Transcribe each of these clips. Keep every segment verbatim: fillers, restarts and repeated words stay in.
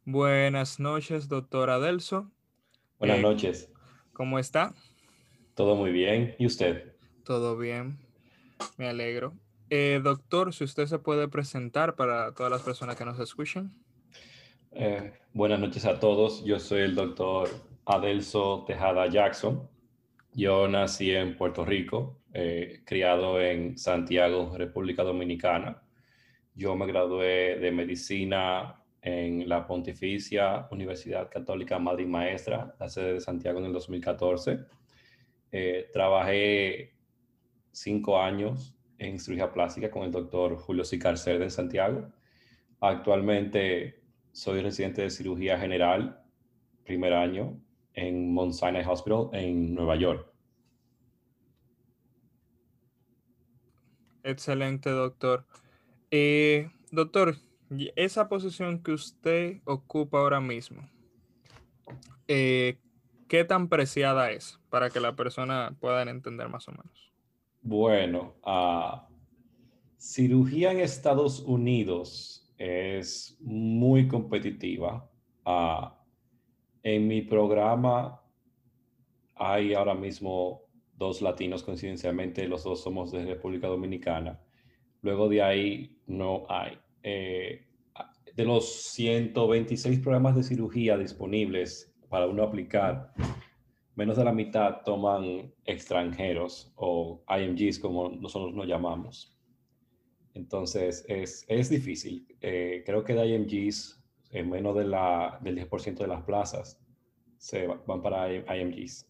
Buenas noches, doctor Adelso. Buenas Eh, noches, ¿Cómo está? todo muy bien. ¿Y usted? Todo bien, me alegro. Eh, doctor, si usted se puede presentar para todas las personas que nos escuchan. Eh, buenas noches a todos. Yo soy el doctor Adelso Tejada Jackson. Yo nací en Puerto Rico, eh, criado en Santiago, República Dominicana. Yo me gradué de medicina en la Pontificia Universidad Católica Madre y Maestra, la sede de Santiago en el dos mil catorce. Eh, trabajé cinco años en cirugía plástica con el doctor Julio Sicar Cerda en Santiago. Actualmente soy residente de cirugía general, primer año, en Mount Sinai Hospital en Nueva York. Excelente, doctor. Eh, doctor, y esa posición que usted ocupa ahora mismo, eh, ¿qué tan preciada es para que la persona pueda entender más o menos? Bueno, uh, cirugía en Estados Unidos es muy competitiva. Uh, en mi programa hay ahora mismo dos latinos, coincidencialmente, los dos somos de República Dominicana. Luego de ahí no hay. Eh, de los ciento veintiséis programas de cirugía disponibles para uno aplicar, menos de la mitad toman extranjeros o I M Gs como nosotros nos llamamos. Entonces es, es difícil. Eh, creo que de I M Gs, en menos de la, del diez por ciento de las plazas se van para I M Gs.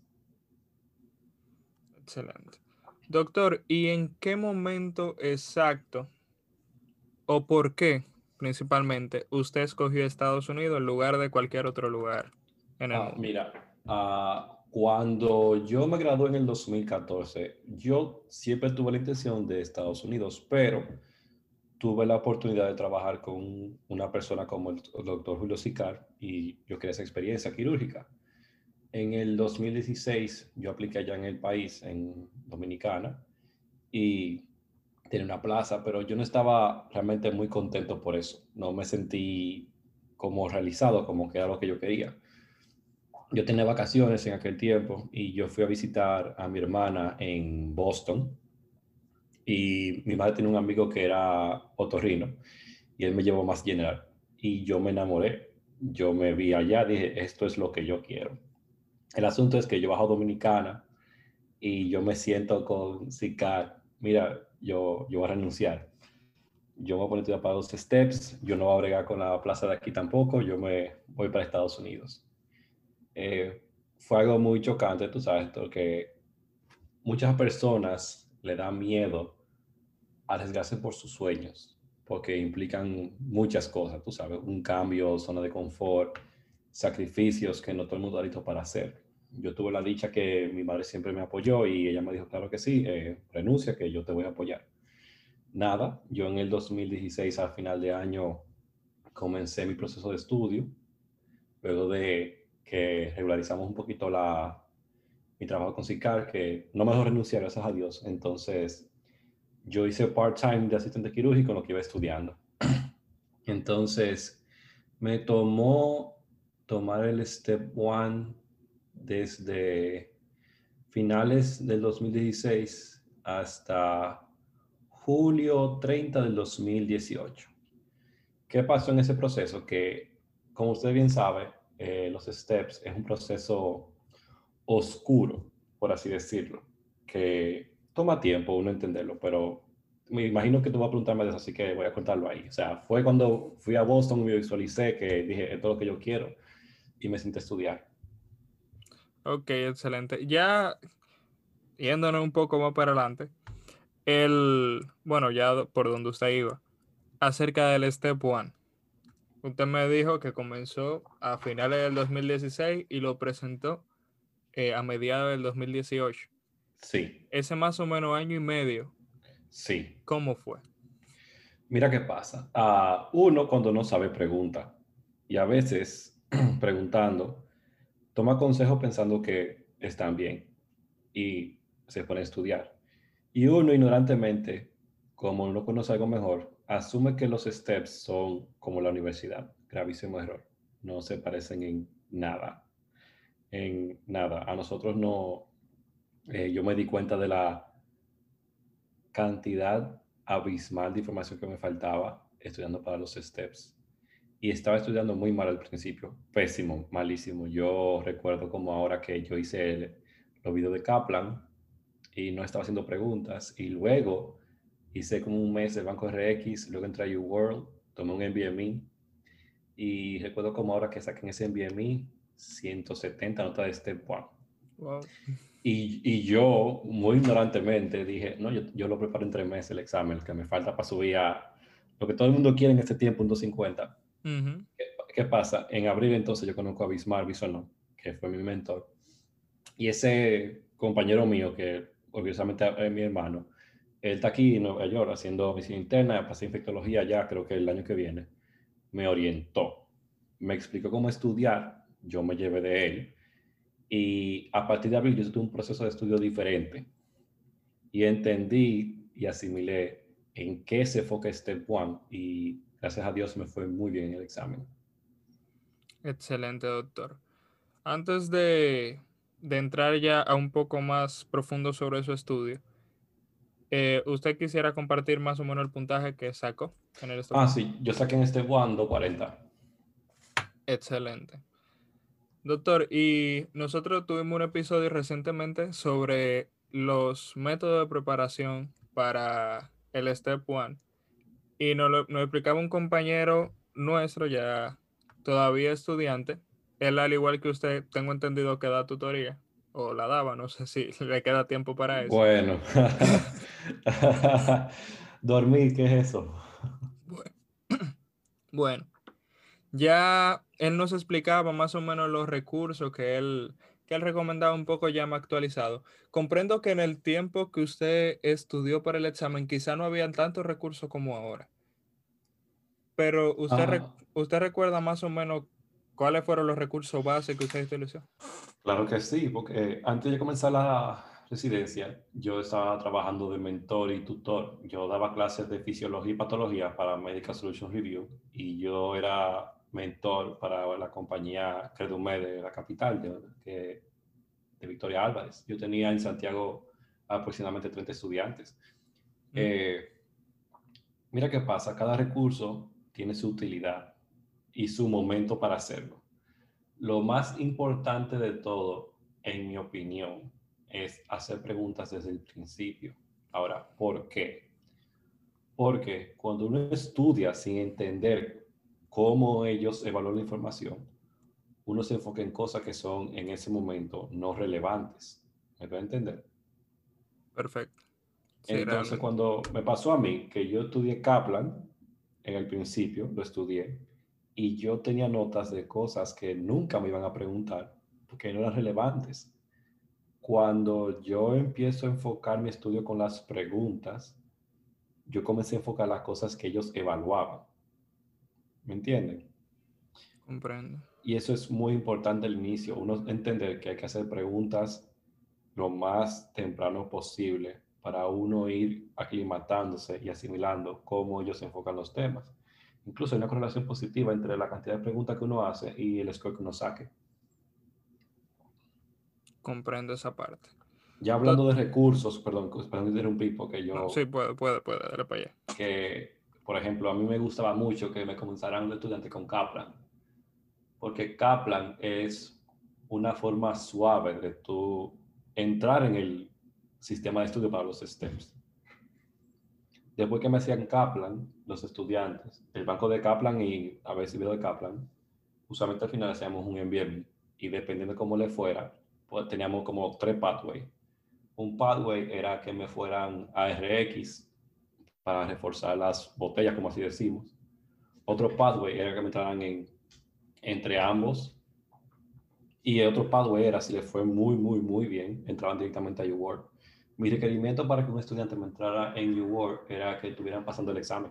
Excelente. Doctor, ¿y en qué momento exacto o por qué principalmente usted escogió Estados Unidos en lugar de cualquier otro lugar en el Ah, mundo? mira, ah, cuando yo me gradué en el dos mil catorce, yo siempre tuve la intención de Estados Unidos, pero tuve la oportunidad de trabajar con una persona como el doctor Julio Sicar y yo quería esa experiencia quirúrgica. En el dos mil dieciséis yo apliqué allá en el país, en Dominicana, y tenía una plaza, pero yo no estaba realmente muy contento por eso. No me sentí como realizado, como que era lo que yo quería. Yo tenía vacaciones en aquel tiempo y yo fui a visitar a mi hermana en Boston y mi madre tiene un amigo que era otorrino y él me llevó más general y yo me enamoré. Yo me vi allá, dije, esto es lo que yo quiero. El asunto es que yo bajo a Dominicana y yo me siento con Sicar, mira, yo, yo voy a renunciar. Yo me voy a poner a estudiar para los steps, yo no voy a bregar con la plaza de aquí tampoco, yo me voy para Estados Unidos. Eh, Fue algo muy chocante, tú sabes, porque muchas personas le dan miedo a arriesgarse por sus sueños, porque implican muchas cosas, tú sabes, un cambio, zona de confort, sacrificios que no todo el mundo está listo para hacer. Yo tuve la dicha que mi madre siempre me apoyó y ella me dijo, claro que sí, eh, renuncia, que yo te voy a apoyar. Nada, yo en el dos mil dieciséis, al final de año, comencé mi proceso de estudio, luego de que regularizamos un poquito la, mi trabajo con SICAR, que no me dejó renunciar, gracias a Dios. Entonces, yo hice part-time de asistente quirúrgico en lo que iba estudiando. Entonces, me tomó tomar el Step One desde finales del dos mil dieciséis hasta julio treinta del dos mil dieciocho. ¿Qué pasó en ese proceso? Que, como usted bien sabe, eh, los steps es un proceso oscuro, por así decirlo, que toma tiempo uno entenderlo, pero me imagino que tú vas a preguntarme de eso, así que voy a contarlo ahí. O sea, fue cuando fui a Boston y me visualicé que dije, esto es lo que yo quiero, y me senté a estudiar. Ok, excelente. Ya yéndonos un poco más para adelante, el, bueno, ya do- por donde usted iba, acerca del Step One. Usted me dijo que comenzó a finales del dos mil dieciséis y lo presentó eh, a mediados del dos mil dieciocho. Sí, Ese más o menos año y medio, sí. ¿cómo fue? Mira qué pasa. Uh, uno cuando no sabe pregunta, y a veces preguntando, toma consejos pensando que están bien y se pone a estudiar. Y uno ignorantemente, como no conoce algo mejor, asume que los steps son como la universidad. Gravísimo error. no se parecen en nada, en nada. A nosotros no, eh, yo me di cuenta de la cantidad abismal de información que me faltaba estudiando para los steps. Y estaba estudiando muy mal al principio, pésimo, malísimo. Yo recuerdo como ahora que yo hice el, los videos de Kaplan y no estaba haciendo preguntas. Y luego hice como un mes de Banco R X, luego entré a UWorld, tomé un M B M E y recuerdo como ahora que saqué en ese M B M E ciento setenta notas de Step uno. Wow. Y, y yo, muy ignorantemente, dije, no, yo, yo lo preparo en tres meses el examen, que me falta para subir a lo que todo el mundo quiere en este tiempo, un doscientos cincuenta. Uh-huh. ¿Qué, ¿Qué pasa? En abril entonces yo conozco a Bismar Bisonó, que fue mi mentor. Y ese compañero mío, que obviamente es mi hermano, él está aquí en Nueva York haciendo medicina interna, pasé infectología ya, creo que el año que viene. Me orientó, me explicó cómo estudiar, yo me llevé de él. Y a partir de abril yo tuve un proceso de estudio diferente y entendí y asimilé en qué se enfoca Step uno y gracias a Dios me fue muy bien en el examen. Excelente, doctor. Antes de, de entrar ya a un poco más profundo sobre su estudio, eh, ¿usted quisiera compartir más o menos el puntaje que sacó en el Step Ah, uno? sí, yo saqué en Step uno doscientos cuarenta. Excelente. Doctor, y nosotros tuvimos un episodio recientemente sobre los métodos de preparación para el Step uno y nos, lo, nos explicaba un compañero nuestro, ya todavía estudiante. Él, al igual que usted, tengo entendido que da tutoría, o la daba, no sé si le queda tiempo para eso. Bueno, dormir, ¿qué es eso? Bueno, bueno, ya él nos explicaba más o menos los recursos que él, que él recomendaba un poco ya más actualizado. Comprendo que en el tiempo que usted estudió para el examen quizá no habían tantos recursos como ahora, pero usted, re- Ah, usted recuerda más o menos cuáles fueron los recursos básicos que usted utilizó. claro que sí, porque antes de comenzar la residencia, yo estaba trabajando de mentor y tutor. Yo daba clases de fisiología y patología para Medical Solutions Review y yo era mentor para la compañía Credumed de la capital, de, que- de Victoria Álvarez. Yo tenía en Santiago aproximadamente treinta estudiantes. ¿Mm? Eh, Mira qué pasa, cada recurso tiene su utilidad y su momento para hacerlo. Lo más importante de todo, en mi opinión, es hacer preguntas desde el principio. Ahora, ¿por qué? Porque cuando uno estudia sin entender cómo ellos evalúan la información, uno se enfoca en cosas que son en ese momento no relevantes. ¿Me puede entender? Perfecto. Sí, Entonces, realmente. cuando me pasó a mí, que yo estudié Kaplan, en el principio lo estudié, y yo tenía notas de cosas que nunca me iban a preguntar, porque no eran relevantes. Cuando yo empiezo a enfocar mi estudio con las preguntas, yo comencé a enfocar las cosas que ellos evaluaban. ¿Me entienden? Comprendo. Y eso es muy importante al inicio, uno entender que hay que hacer preguntas lo más temprano posible para uno ir aclimatándose y asimilando cómo ellos enfocan los temas. Incluso hay una correlación positiva entre la cantidad de preguntas que uno hace y el score que uno saque. Comprendo esa parte. Ya Doc- hablando de recursos, perdón, perdón interrumpí porque no, sí, yo, puede, puede, puede, dale para allá. que por ejemplo, a mí me gustaba mucho que me comenzaran los estudiantes con Kaplan, porque Kaplan es una forma suave de tú entrar en el sistema de estudio para los STEMs. Después que me hacían Kaplan, los estudiantes, el banco de Kaplan y a veces video de Kaplan, usualmente al final hacíamos un M B M y dependiendo de cómo le fuera, pues teníamos como tres pathways. Un pathway era que me fueran a R X para reforzar las botellas, como así decimos. Otro pathway era que me entraran en, entre ambos. Y el otro pathway era, si le fue muy, muy, muy bien, entraban directamente a UWorld. Mi requerimiento para que un estudiante me entrara en UWorld era que estuvieran pasando el examen.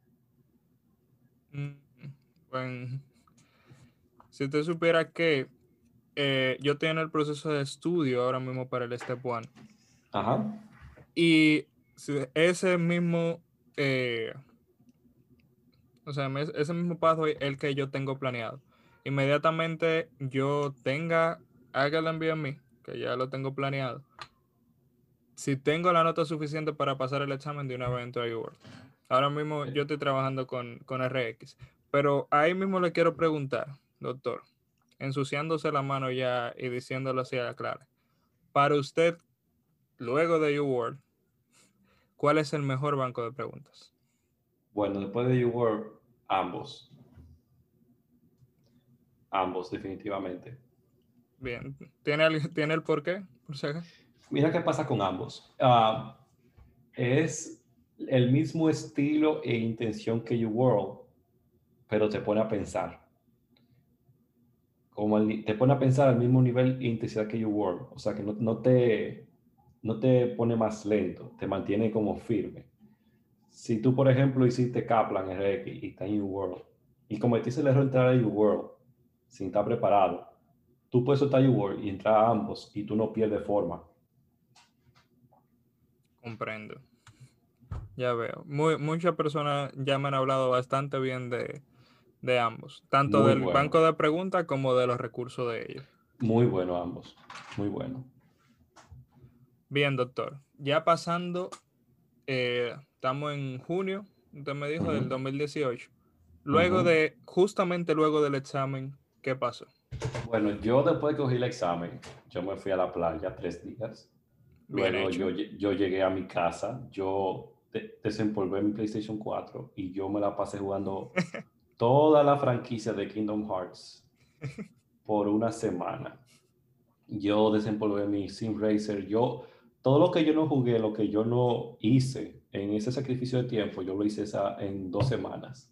Mm, bueno, si usted supiera que eh, yo estoy en el proceso de estudio ahora mismo para el Step uno Ajá. y si ese mismo, eh, o sea, mes- ese mismo paso es el que yo tengo planeado. inmediatamente yo tenga, haga el envío a mí, que ya lo tengo planeado, si tengo la nota suficiente para pasar el examen de una vez entro a UWorld. Ahora mismo yo estoy trabajando con, con R X, pero ahí mismo le quiero preguntar, doctor, ensuciándose la mano ya y diciéndolo así a la clara. Para usted, luego de UWorld, ¿cuál es el mejor banco de preguntas? Bueno, después de YouWorld, ambos. Ambos, definitivamente. Bien, ¿tiene el, ¿tiene el por qué? Por si acaso. Mira qué pasa con ambos. Uh, es el mismo estilo e intención que YouWorld, pero te pone a pensar. Como el, te pone a pensar al mismo nivel e intensidad que YouWorld. O sea, que no, no, te, no te pone más lento, te mantiene como firme. Si tú, por ejemplo, hiciste Kaplan R X y está en YouWorld, y cometiste el error de entrar a YouWorld sin estar preparado, tú puedes soltar YouWorld y entrar a ambos y tú no pierdes forma. Comprendo. Ya veo. Muy, muchas personas ya me han hablado bastante bien de, de ambos, tanto Muy del bueno, banco de preguntas como de los recursos de ellos. muy bueno ambos, muy bueno. Bien, doctor. Ya pasando, eh, estamos en junio, usted me dijo, del Uh-huh. dos mil dieciocho. Luego Uh-huh. de, justamente luego del examen, ¿qué pasó? Bueno, yo después de que cogí el examen, yo me fui a la playa tres días. Bien Luego hecho. yo, yo llegué a mi casa, yo de desempolvé mi PlayStation cuatro y yo me la pasé jugando toda la franquicia de Kingdom Hearts por una semana. Yo desempolvé mi Sim Racer, yo, todo lo que yo no jugué, lo que yo no hice en ese sacrificio de tiempo, yo lo hice esa, en dos semanas.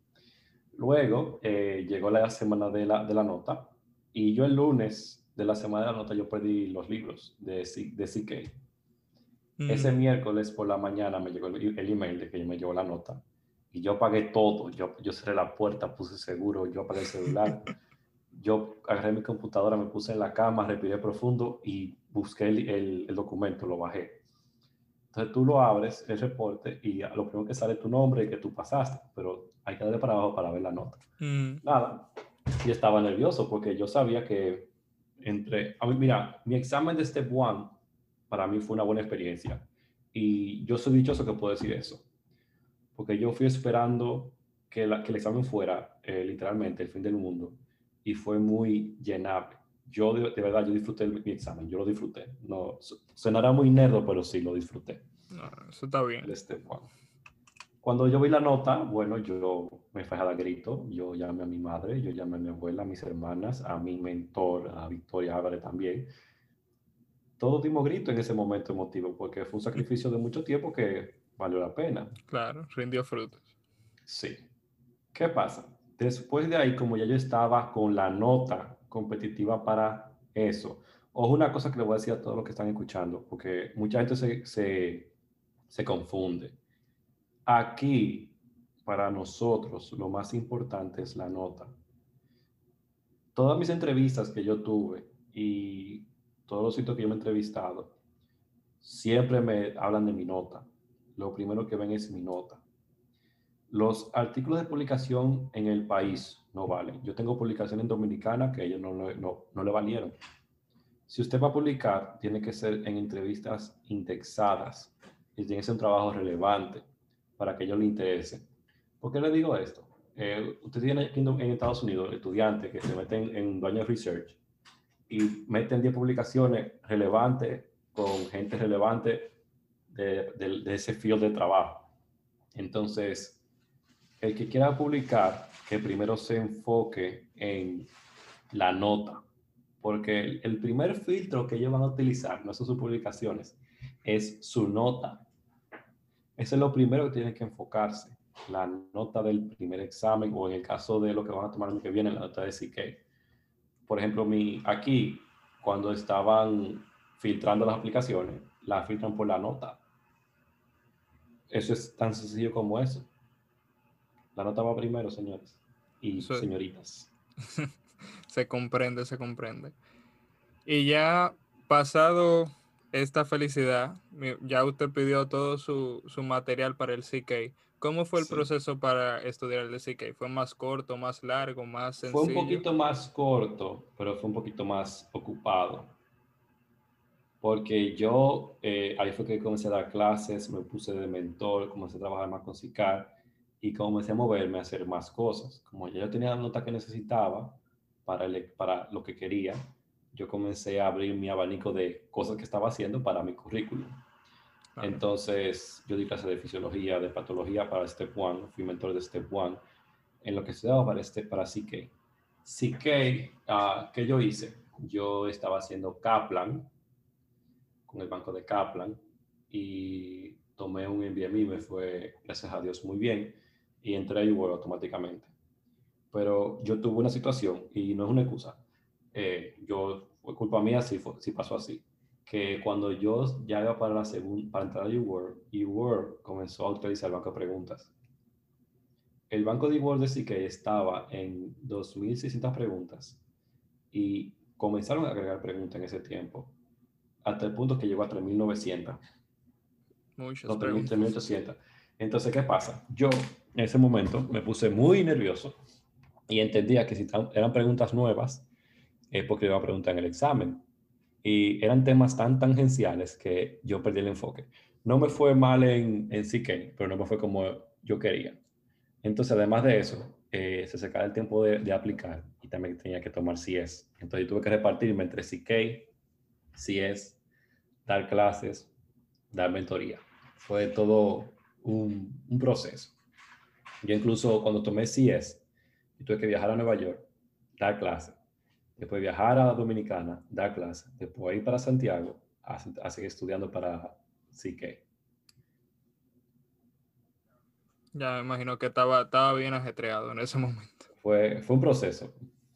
Luego eh, llegó la semana de la, de la nota y yo el lunes de la semana de la nota yo perdí los libros de, de C K. Ese Mm, miércoles por la mañana me llegó el, el email de que me llegó la nota y yo apagué todo, yo, yo cerré la puerta, puse seguro, yo apagué el celular, yo agarré mi computadora, me puse en la cama, respiré profundo y busqué el, el, el documento, lo bajé. Entonces tú lo abres, el reporte, y lo primero que sale es tu nombre y que tú pasaste, pero hay que darle para abajo para ver la nota. mm, Nada, y estaba nervioso porque yo sabía que entre, a mí, mira, mi examen de Step One para mí fue una buena experiencia y yo soy dichoso que puedo decir eso, porque yo fui esperando que, la, que el examen fuera eh, literalmente el fin del mundo y fue muy llenable. Yo de, de verdad, yo disfruté mi, mi examen, yo lo disfruté. No, sonará muy nerdo, pero sí lo disfruté, no, eso está bien. el Step One. Cuando yo vi la nota, bueno, yo me fui a dar grito, yo llamé a mi madre, yo llamé a mi abuela, a mis hermanas, a mi mentor, a Victoria Álvarez también. Todos dimos grito en ese momento emotivo porque fue un sacrificio de mucho tiempo que valió la pena. Claro, rindió frutos. Sí. ¿Qué pasa? Después de ahí, como ya yo estaba con la nota competitiva para eso, ojo una cosa que le voy a decir a todos los que están escuchando, porque mucha gente se, se, se confunde. Aquí, para nosotros, lo más importante es la nota. Todas mis entrevistas que yo tuve y todos los sitios que yo me he entrevistado, siempre me hablan de mi nota. Lo primero que ven es mi nota. Los artículos de publicación en el país no valen. Yo tengo publicaciones en Dominicana que a ellos no, no, no le valieron. Si usted va a publicar, tiene que ser en entrevistas indexadas y tiene que ser un trabajo relevante para que a ellos les interese. ¿Por qué le digo esto? Eh, usted tiene aquí en Estados Unidos estudiantes que se meten en dueño de research y meten diez publicaciones relevantes con gente relevante de, de, de ese field de trabajo. Entonces, el que quiera publicar, que primero se enfoque en la nota, porque el, el primer filtro que ellos van a utilizar, no son sus publicaciones, es su nota. Eso es lo primero que tienen que enfocarse, la nota del primer examen o en el caso de lo que van a tomar el año que viene, la nota de C K. Por ejemplo, mi, aquí, cuando estaban filtrando las aplicaciones, la filtran por la nota. Eso es tan sencillo como eso. La nota va primero, señores y Eso señoritas. se comprende, se comprende. Y ya pasado esta felicidad, mi- ya usted pidió todo su, su material para el C K. ¿Cómo fue el Sí. proceso para estudiar el C K? ¿Fue más corto, más largo, más Fue un sencillo? poquito más corto, pero fue un poquito más ocupado. Porque yo, eh, ahí fue que comencé a dar clases, me puse de mentor, comencé a trabajar más con SICAR y comencé a moverme a hacer más cosas. Como ya yo tenía la nota que necesitaba para, el- para lo que quería, yo comencé a abrir mi abanico de cosas que estaba haciendo para mi currículum. Claro. Entonces, yo di clases de fisiología, de patología para Step uno, fui mentor de Step uno, en lo que estudiaba para, este, para C K. C K, uh, ¿qué yo hice? Yo estaba haciendo Kaplan, con el banco de Kaplan, y tomé un M B A y me fue, gracias a Dios, muy bien, y entré a UWorld automáticamente. Pero yo tuve una situación, y no es una excusa, eh, yo, fue culpa mía si, fue, si pasó así, que cuando yo ya iba para, la segunda, para entrar a UWorld, UWorld comenzó a utilizar el banco de preguntas. El banco de UWorld de C K estaba en dos mil seiscientas preguntas, y comenzaron a agregar preguntas en ese tiempo, hasta el punto que llegó a tres mil novecientas. Muchas No, tres mil preguntas. ochocientos. Entonces, ¿qué pasa? Yo en ese momento me puse muy nervioso y entendía que si eran preguntas nuevas, es porque iba a preguntar en el examen. Y eran temas tan tangenciales que yo perdí el enfoque. No me fue mal en, en C K, pero no me fue como yo quería. Entonces, además de eso, eh, se secaba el tiempo de, de aplicar y también tenía que tomar C S. Entonces, tuve que repartirme entre C K, C S, dar clases, dar mentoría. Fue todo un, un proceso. Yo incluso cuando tomé C S, tuve que viajar a Nueva York, dar clase, después viajar a Dominicana, dar clase, después ir para Santiago a, a seguir estudiando para C K. Ya me imagino que estaba, estaba bien ajetreado en ese momento. Fue, fue un proceso.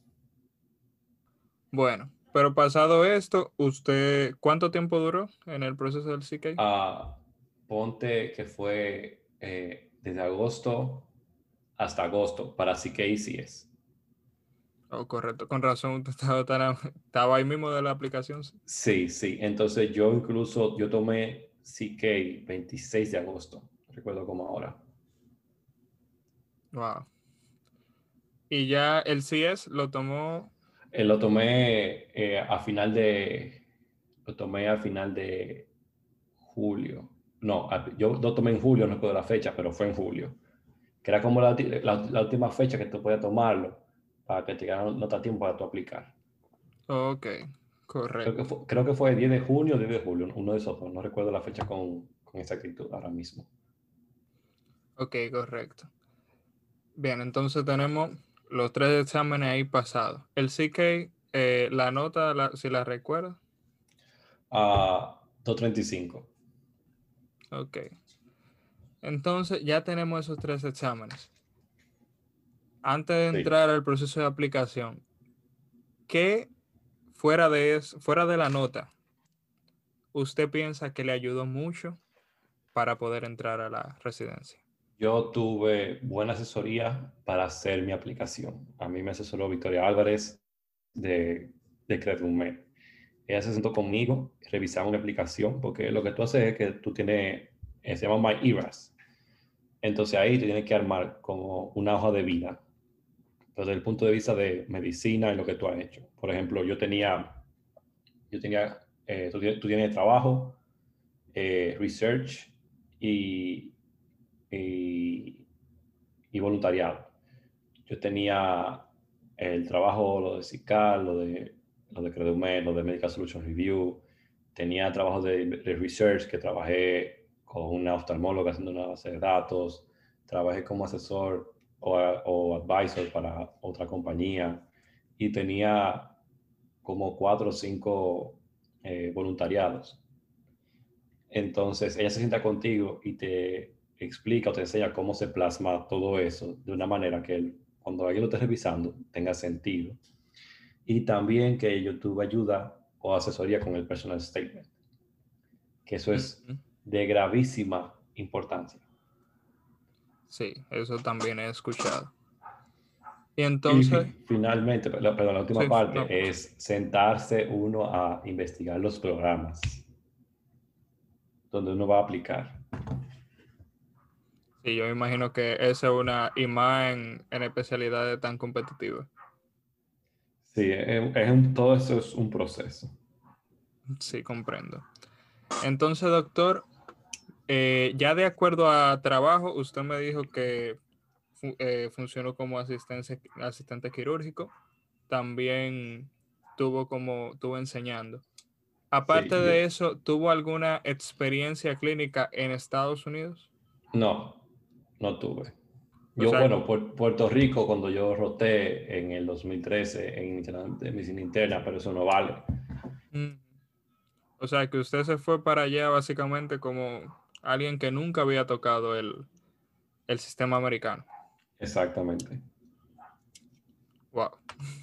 Bueno, pero pasado esto, ¿usted cuánto tiempo duró en el proceso del C K? Uh, ponte que fue eh, desde agosto hasta agosto para C K y C S. Oh, correcto, con razón, usted estaba, tan- estaba ahí mismo de la aplicación. Sí. Sí, sí. Entonces yo incluso, yo tomé C K veintiséis de agosto, recuerdo como ahora. Wow. Y ya el C S lo tomó. Eh, lo tomé eh, a final de, lo tomé al final de julio. No, a- yo lo tomé en julio, no recuerdo la fecha, pero fue en julio. Que era como la, la, la última fecha que tú podías tomarlo para que te quedara nota tiempo para tu aplicar. Ok, Creo que correcto. fue, creo que fue diez de junio o diez de julio, uno de esos dos. No recuerdo la fecha con, con exactitud ahora mismo. Ok, correcto. Bien, entonces tenemos los tres exámenes ahí pasados. El C K, eh, la nota, la- si la recuerda. A doscientos treinta y cinco. Ok. Entonces ya tenemos esos tres exámenes. Antes de Sí. entrar al proceso de aplicación, ¿qué fuera de eso, fuera de la nota, usted piensa que le ayudó mucho para poder entrar a la residencia? Yo tuve buena asesoría para hacer mi aplicación. A mí me asesoró Victoria Álvarez de, de Credummed. Ella se sentó conmigo, revisamos mi aplicación, porque lo que tú haces es que tú tienes, eh, se llama My Eras. Entonces ahí tú tienes que armar como una hoja de vida, desde el punto de vista de medicina y lo que tú has hecho. Por ejemplo, yo tenía, yo tenía, eh, tú, tienes, tú tienes trabajo, eh, research y, y, y voluntariado. Yo tenía el trabajo, lo de SICAL, lo de, lo de Credumed, lo de Medical Solutions Review. Tenía trabajo de, de research, que trabajé con una oftalmóloga haciendo una base de datos. Trabajé como asesor o, o advisor para otra compañía. Y tenía como cuatro o cinco eh, voluntariados. Entonces, ella se sienta contigo y te explica o te enseña cómo se plasma todo eso de una manera que él, cuando alguien lo esté revisando tenga sentido. Y también que yo tuve ayuda o asesoría con el personal statement, que eso es Ujú. de gravísima importancia. Sí, eso también he escuchado. Y Y entonces, fi- finalmente, perdón, la última sí, no, parte es sentarse uno a investigar los programas. donde uno va a aplicar. Sí, yo me imagino que esa es una, y más en, en especialidades tan competitivas. Sí, es, es un- todo eso es un proceso. Sí, comprendo. Entonces, doctor, eh, ya de acuerdo a trabajo, usted me dijo que fu- eh, funcionó como asistente, asistente quirúrgico. También tuvo como, tuvo enseñando. Aparte Sí, yo, de eso, ¿tuvo alguna experiencia clínica en Estados Unidos? no, no tuve. O Yo, sea, bueno, por Puerto Rico, cuando yo roté en el dos mil trece en interna- de medicina interna, pero eso no vale. mm, o sea, que usted se fue para allá básicamente como alguien que nunca había tocado el, el sistema americano. Exactamente. Wow.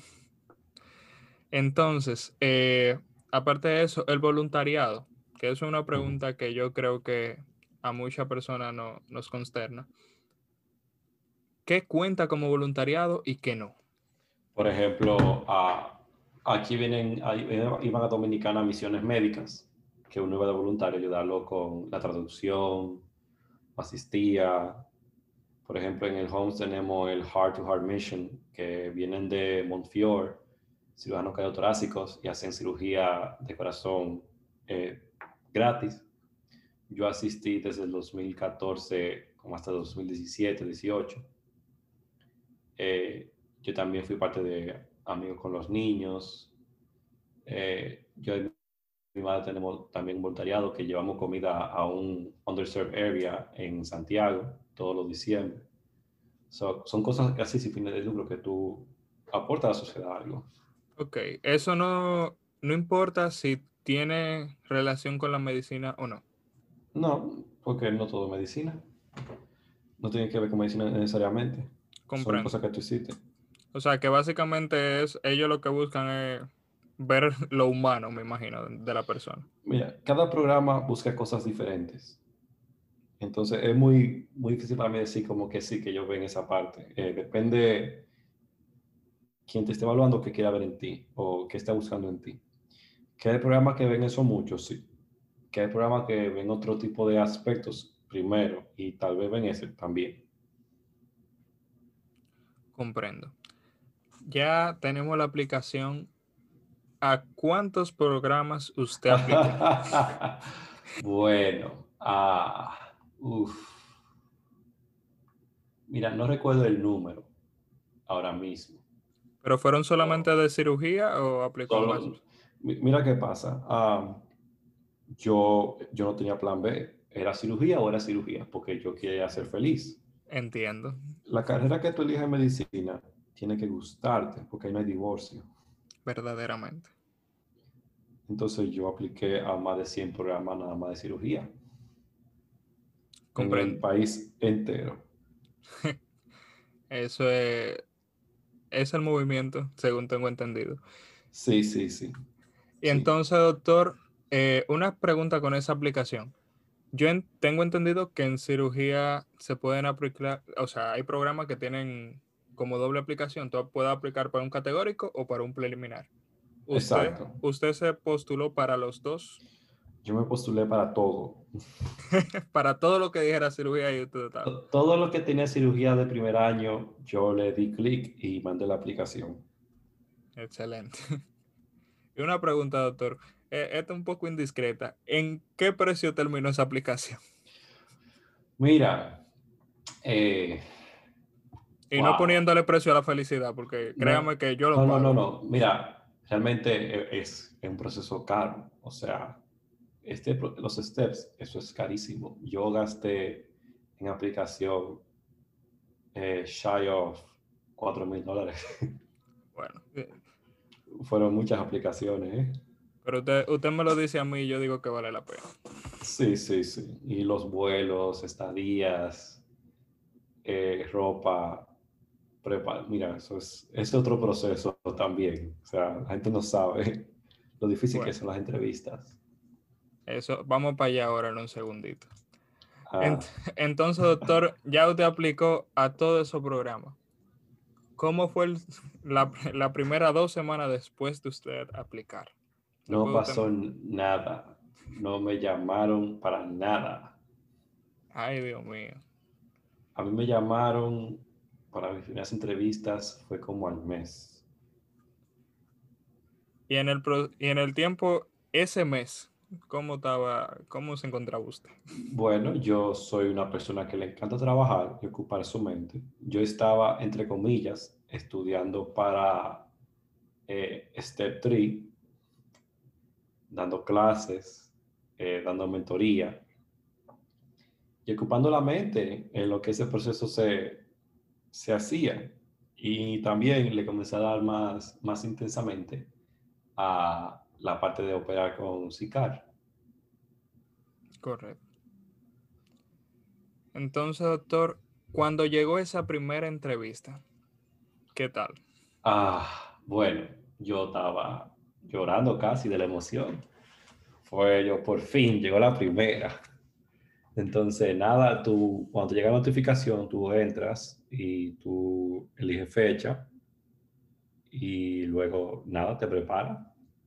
Entonces, eh, aparte de eso, el voluntariado, que es una Ujú. pregunta que yo creo que a muchas personas no, nos consterna. ¿Qué cuenta como voluntariado y qué no? Por ejemplo, a- aquí vienen, ahí- iban a Dominicana misiones médicas, que uno iba de voluntario a ayudarlo con la traducción, asistía. Por ejemplo, en el Homes tenemos el Heart to Heart Mission, que vienen de Montefiore, cirujanos cardiotorácicos, y hacen cirugía de corazón eh, gratis. Yo asistí desde el dos mil catorce como hasta el dos mil diecisiete, dieciocho. Eh, yo también fui parte de Amigos con los Niños. Eh, yo y mi madre tenemos también un voluntariado que llevamos comida a un underserved area en Santiago todos los diciembre. So, son cosas casi sin fines de lucro que tú aportas a la sociedad algo. Ok, eso no, no importa si tiene relación con la medicina o no. No, porque no todo es medicina. No tiene que ver con medicina necesariamente. Son Comprendo. cosas que tú hiciste. O sea, que básicamente es, ellos lo que buscan es ver lo humano, me imagino, de, de la persona. Mira, cada programa busca cosas diferentes. Entonces es muy, muy difícil para mí decir como que sí, que yo veo en esa parte. Eh, depende quién te esté evaluando, qué quiera ver en ti o qué está buscando en ti. Que hay programas que ven eso mucho, sí. Que hay programas que ven otro tipo de aspectos primero y tal vez ven ese también. Comprendo. Ya tenemos la aplicación. ¿A cuántos programas usted aplicó? Bueno, ah, uf. Mira, no recuerdo el número ahora mismo. ¿Pero fueron solamente Pero de cirugía o aplicó más? solo, mi- mira qué pasa. Ah, yo, yo no tenía plan B. ¿Era cirugía o era cirugía? Porque yo quería ser feliz. Entiendo, La carrera que tú eliges en medicina tiene que gustarte porque ahí no hay divorcio. verdaderamente. Entonces yo apliqué a más de cien programas nada más de cirugía en el Comprendo. país entero. Eso es, es el movimiento, según tengo entendido. Sí, sí, sí, Y sí. entonces, doctor, eh, una pregunta con esa aplicación. Yo en- tengo entendido que en cirugía se pueden aplicar, o sea, hay programas que tienen como doble aplicación. Tú puedes aplicar para un categórico o para un preliminar. ¿Usted, Exacto. usted se postuló para los dos? Yo me postulé para todo. Para todo lo que dijera cirugía y usted estaba. To- Todo lo que tenía cirugía de primer año, yo le di clic y mandé la aplicación. Excelente. Y una pregunta, doctor. Eh, esta es un poco indiscreta. ¿En qué precio terminó esa aplicación? Mira, eh, Y no wow. poniéndole precio a la felicidad, porque No, créame que yo lo no, no, no, pago. no. Mira, realmente e- es, es un proceso caro. O sea, este, pro- los steps, eso es carísimo. Yo gasté en aplicación eh, shy of cuatro mil dólares. Bueno, eh, Fueron muchas aplicaciones, ¿eh? pero usted, usted me lo dice a mí y yo digo que vale la pena. Sí, sí, sí. Y los vuelos, estadías, eh, ropa, prepa. Mira, eso es, es otro proceso también. O sea, la gente no sabe lo difícil que Bueno, son las entrevistas. eso, vamos para allá ahora en un segundito. Ent- Ah, entonces, doctor, ya usted aplicó a todos esos programas. ¿Cómo fue el- la, la primera dos semanas después de usted aplicar? ¿Me no puede usted? pasó nada. no me llamaron para nada. Ay, Dios mío. A mí me llamaron para mis primeras entrevistas, fue como al mes. Y en el, pro- y en el tiempo, ese mes, ¿cómo estaba, cómo se encontraba usted? Bueno, yo soy una persona que le encanta trabajar y ocupar su mente. Yo estaba, entre comillas, estudiando para eh, Step tres, dando clases, eh, dando mentoría y ocupando la mente en lo que ese proceso se, se hacía. Y también le comencé a dar más, más intensamente a la parte de operar con SICAR. Correcto. Entonces, doctor, cuando llegó esa primera entrevista, ¿qué tal? Ah, bueno, yo estaba llorando casi de la emoción. Fue yo, por fin, llegó la primera. Entonces, nada, tú, cuando te llega la notificación, tú entras y tú eliges fecha y luego, nada, te preparas.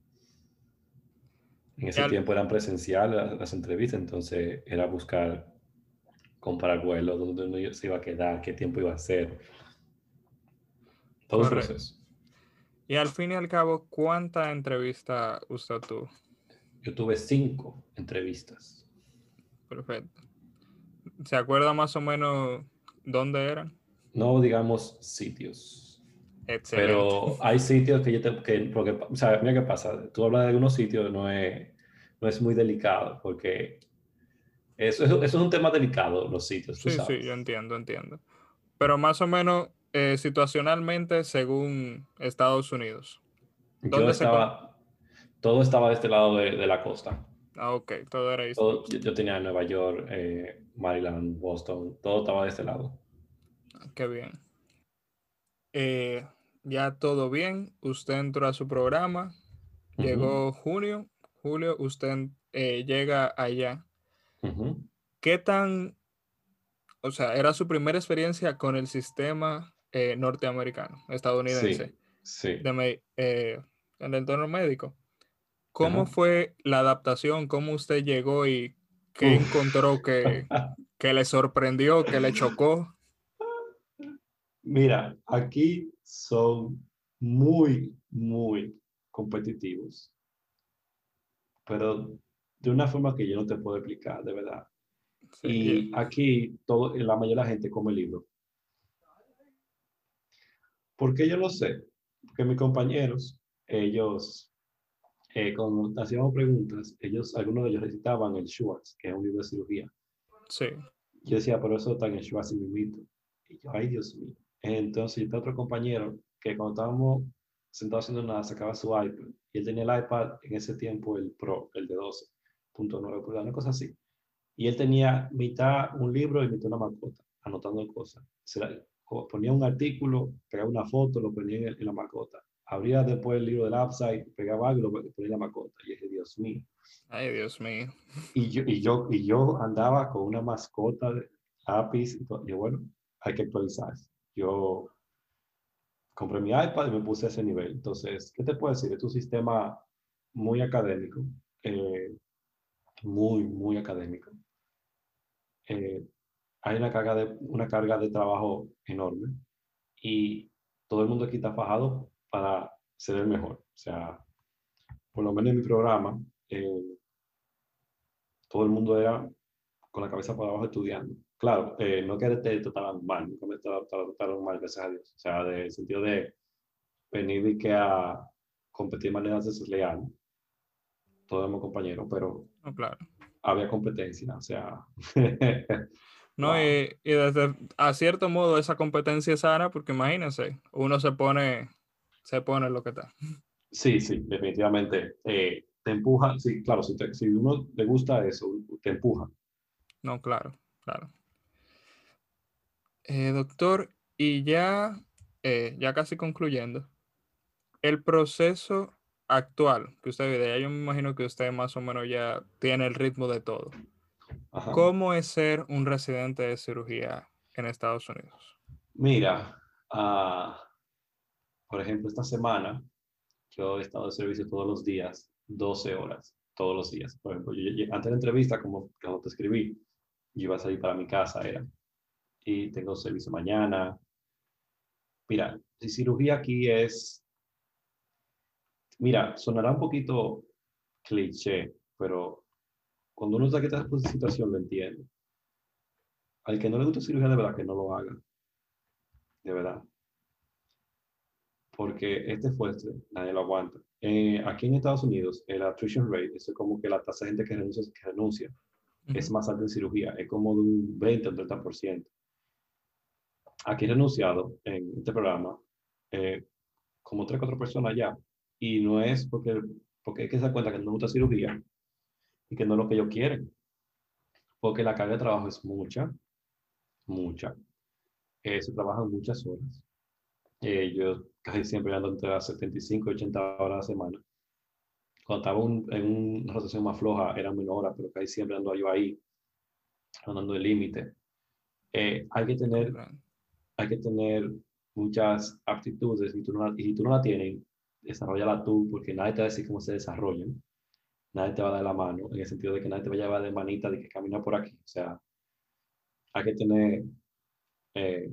En Y ese al, tiempo eran presenciales las, las entrevistas, entonces era buscar, comprar vuelos, dónde uno se iba a quedar, qué tiempo iba a ser, todo un correcto. proceso. Y al fin y al cabo, ¿cuánta entrevista usted tuvo? Yo tuve cinco entrevistas. Perfecto. ¿Se acuerda más o menos dónde eran? No digamos sitios, Excelente. pero hay sitios que yo te, que, porque, o sea, mira qué pasa, tú hablas de algunos sitios, no es, no es muy delicado, porque eso, eso, es un tema delicado, los sitios, tú Sí, sí, yo sabes. entiendo, entiendo. Pero más o menos eh, situacionalmente según Estados Unidos. Yo ¿Dónde se con... estaba, todo estaba de este lado de, de la costa. Ah, ok, todo era East Todo, yo, Coast. yo tenía Nueva York, eh, Maryland, Boston, todo estaba de este lado. Ah, qué bien. Eh, ya todo bien. Usted entró a su programa. Ujú, Llegó junio. Julio, usted eh, llega allá. ujú. ¿Qué tan, o sea, era su primera experiencia con el sistema eh, norteamericano, estadounidense, Sí, sí. de me- eh, en el entorno médico? ¿Cómo Ajá. fue la adaptación? ¿Cómo usted llegó y qué Uf. encontró que, que le sorprendió, que le chocó? Mira, aquí son muy, muy competitivos, pero de una forma que yo no te puedo explicar, de verdad. Sí, y- Y aquí todo, la mayoría de la gente come libro. ¿Por qué yo lo sé? Porque mis compañeros, ellos, eh, cuando hacíamos preguntas, ellos, algunos de ellos recitaban el Schwartz, que es un libro de cirugía. sí, Yo decía, pero eso está en el Schwartz y me invito. Y yo, ay, Dios mío. Entonces, está otro compañero que cuando estábamos sentados haciendo nada, sacaba su iPad. Y él tenía el iPad en ese tiempo, el Pro, el de doce punto nueve pulgadas, una cosa así. Y él tenía mitad un libro y mitad una mascota, anotando cosas. Se la- ponía un artículo, pegaba una foto, lo ponía en, el- en la mascota. Abría después el libro del upside, pegaba algo y lo ponía en la mascota. Y dije, Dios mío. ay Dios mío, Y yo, y yo, y yo andaba con una mascota de lápiz. Y todo. Y yo, bueno, hay que actualizarse. Yo compré mi iPad y me puse a ese nivel. Entonces, ¿qué te puedo decir? Es un sistema muy académico, eh, muy, muy académico. Eh, hay una carga de, una carga de trabajo enorme y todo el mundo aquí está fajado para ser el mejor. O sea, por lo menos en mi programa, eh, todo el mundo era con la cabeza para abajo estudiando. Claro, eh, no que te trataran mal, nunca me trataron mal, gracias a Dios. O sea, de, en el sentido de venir y que a competir de manera desleal, todos éramos compañeros, pero no, claro. había competencia. O sea, No, wow. y, y desde a cierto modo esa competencia es sana porque imagínense, uno se pone, se pone lo que está. Sí, sí, definitivamente. Eh, te empuja, sí, claro, si, te, si uno le gusta eso, te empuja. No, claro, claro. Eh, doctor, y ya, eh, ya casi concluyendo, el proceso actual que usted vive, ya yo me imagino que usted más o menos ya tiene el ritmo de todo. Ajá. ¿Cómo es ser un residente de cirugía en Estados Unidos? Mira, ah, por ejemplo, esta semana yo he estado de servicio todos los días, doce horas, todos los días. Por ejemplo, yo, yo- antes de la entrevista, como cuando te escribí, yo iba a salir para mi casa, era, y tengo servicio mañana. Mira, si cirugía aquí es, mira, sonará un poquito cliché, pero cuando uno está en esta situación lo entiende. Al que no le gusta cirugía, de verdad que no lo haga, de verdad, porque este fuerte nadie lo aguanta. Eh, aquí en Estados Unidos, el attrition rate, eso es como que la tasa de gente que renuncia, que renuncia es Ujú. más alta en cirugía, es como de un veinte o treinta por ciento. Aquí he renunciado en este programa eh, como tres o cuatro personas ya, y no es porque, porque es que se da cuenta que no me gusta cirugía y que no es lo que ellos quieren, porque la carga de trabajo es mucha, mucha. Eh, se trabajan muchas horas. Eh, yo casi siempre ando entre las setenta y cinco y ochenta horas a la semana. Cuando estaba un- en una rotación más floja, era menos horas, pero casi siempre ando yo ahí, andando el límite. Eh, hay que tener, Comprendo. hay que tener muchas aptitudes y, tú no la- y si tú no la tienes, desarrollala tú, porque nadie te va a decir cómo se desarrollan, nadie te va a dar la mano, en el sentido de que nadie te va a llevar de manita de que camina por aquí. O sea, hay que tener eh,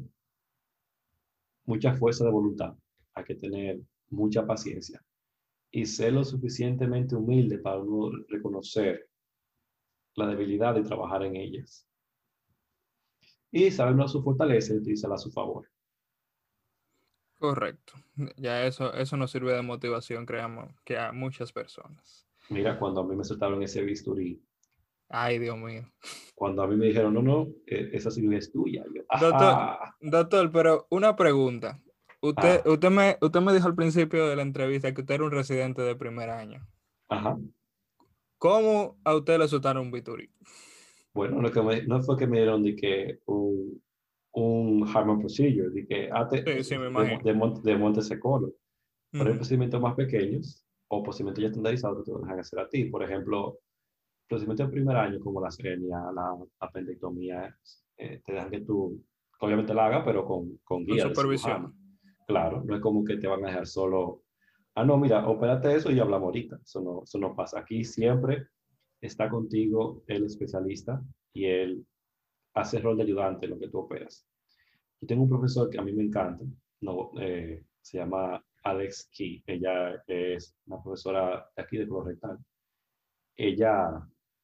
mucha fuerza de voluntad, hay que tener mucha paciencia y ser lo suficientemente humilde para uno reconocer la debilidad y trabajar en ellas. Y saber no su fortaleza y utilizarla a su favor. Correcto. Ya eso, eso nos sirve de motivación, creamos, que a muchas personas. Mira, cuando a mí me soltaron ese bisturí, Ay, Dios mío. cuando a mí me dijeron, no, no, eh, esa cirugía es tuya, yo, Doctor, ajá, doctor, pero una pregunta. Usted, ah, usted me, usted me dijo al principio de la entrevista que usted era un residente de primer año. ajá. ¿Cómo a usted le soltaron un bisturí? Bueno, no, que me- no fue que me dieron de que un, un Harman procedure, de que ah, te- Sí, sí, me de, imagino. de, Mon- de Monte Colo. Pero hay Ujú. procedimientos más pequeños o procedimientos ya estandarizados que te lo dejan hacer a ti. Por ejemplo, procedimientos de primer año como la hernia, la apendectomía, eh, te dejan que tú, obviamente la hagas, pero con, con Con guía de supervisión. cirujano. Claro, no es como que te van a dejar solo, ah, no, mira, opérate eso y hablamos ahorita. Eso no, eso no pasa. Aquí siempre está contigo el especialista y él hace rol de ayudante en lo que tú operas. Yo tengo un profesor que a mí me encanta, no, eh, se llama Alex Key. Ella es una profesora de aquí de Colorectal. Ella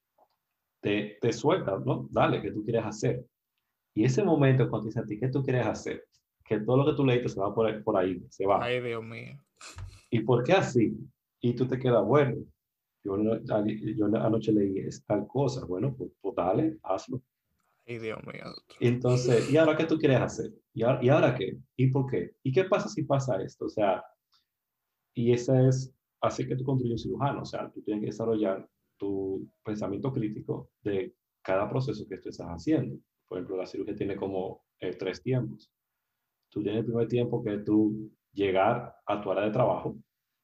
te, te suelta, ¿no? Dale, ¿qué tú quieres hacer? Y ese momento cuando te dice a ti, ¿qué tú quieres hacer? Que todo lo que tú leíste se va por ahí, por ahí, se va. Ay, Dios mío. ¿Y por qué así? Y tú te quedas, bueno, yo, no, yo anoche leí es tal cosa, bueno, pues, pues dale, hazlo. Ay, Dios mío, doctor. Y entonces, ¿y ahora qué tú quieres hacer? ¿Y ahora, ¿y ahora qué? ¿Y por qué? ¿Y qué pasa si pasa esto? O sea, y esa es, así que tú construyes un cirujano, o sea, tú tienes que desarrollar tu pensamiento crítico de cada proceso que tú estás haciendo. Por ejemplo, la cirugía tiene como eh, tres tiempos. Tú tienes el primer tiempo que es tú llegar a tu área de trabajo.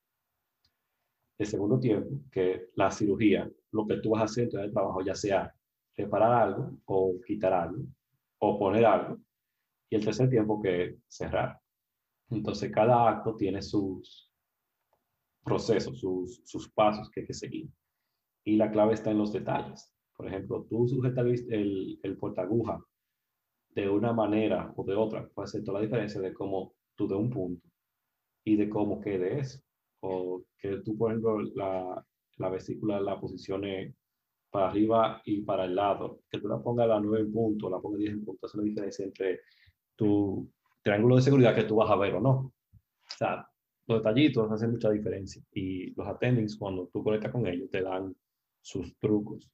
El segundo tiempo, que la cirugía, lo que tú vas a hacer en tu área de trabajo, ya sea reparar algo o quitar algo o poner algo. Y el tercer tiempo, que es cerrar. Entonces, cada acto tiene sus procesos, sus, sus pasos que hay que seguir. Y la clave está en los detalles. Por ejemplo, tú sujetas el, el, el portaguja de una manera o de otra, puede hacer toda la diferencia de cómo tú de un punto y de cómo quede eso. O que tú, por ejemplo, la, la vesícula la posiciones para arriba y para el lado, que tú la pongas a las nueve en punto, la pongas a diez en punto, es una diferencia entre tu triángulo de seguridad que tú vas a ver o no. O sea, los detallitos hacen mucha diferencia y los attendings, cuando tú conectas con ellos, te dan sus trucos.